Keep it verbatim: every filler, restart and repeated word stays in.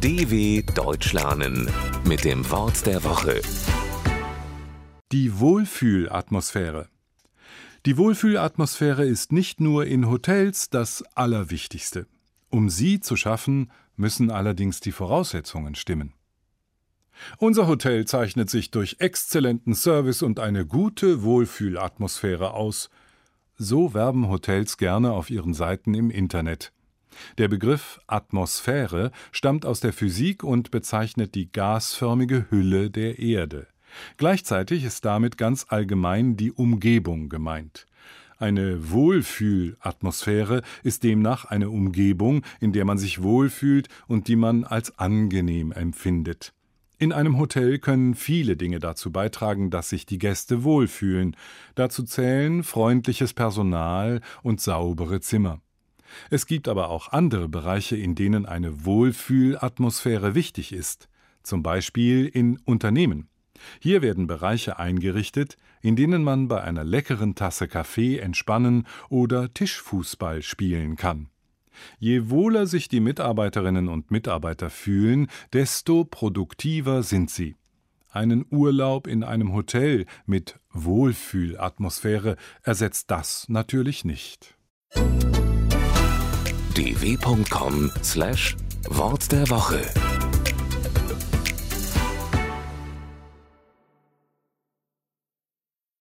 D W Deutsch lernen mit dem Wort der Woche. Die Wohlfühlatmosphäre. Die Wohlfühlatmosphäre ist nicht nur in Hotels das Allerwichtigste. Um sie zu schaffen, müssen allerdings die Voraussetzungen stimmen. Unser Hotel zeichnet sich durch exzellenten Service und eine gute Wohlfühlatmosphäre aus. So werben Hotels gerne auf ihren Seiten im Internet. Der Begriff Atmosphäre stammt aus der Physik und bezeichnet die gasförmige Hülle der Erde. Gleichzeitig ist damit ganz allgemein die Umgebung gemeint. Eine Wohlfühlatmosphäre ist demnach eine Umgebung, in der man sich wohlfühlt und die man als angenehm empfindet. In einem Hotel können viele Dinge dazu beitragen, dass sich die Gäste wohlfühlen. Dazu zählen freundliches Personal und saubere Zimmer. Es gibt aber auch andere Bereiche, in denen eine Wohlfühlatmosphäre wichtig ist, zum Beispiel in Unternehmen. Hier werden Bereiche eingerichtet, in denen man bei einer leckeren Tasse Kaffee entspannen oder Tischfußball spielen kann. Je wohler sich die Mitarbeiterinnen und Mitarbeiter fühlen, desto produktiver sind sie. Einen Urlaub in einem Hotel mit Wohlfühlatmosphäre ersetzt das natürlich nicht. d w punkt com slash Wort der Woche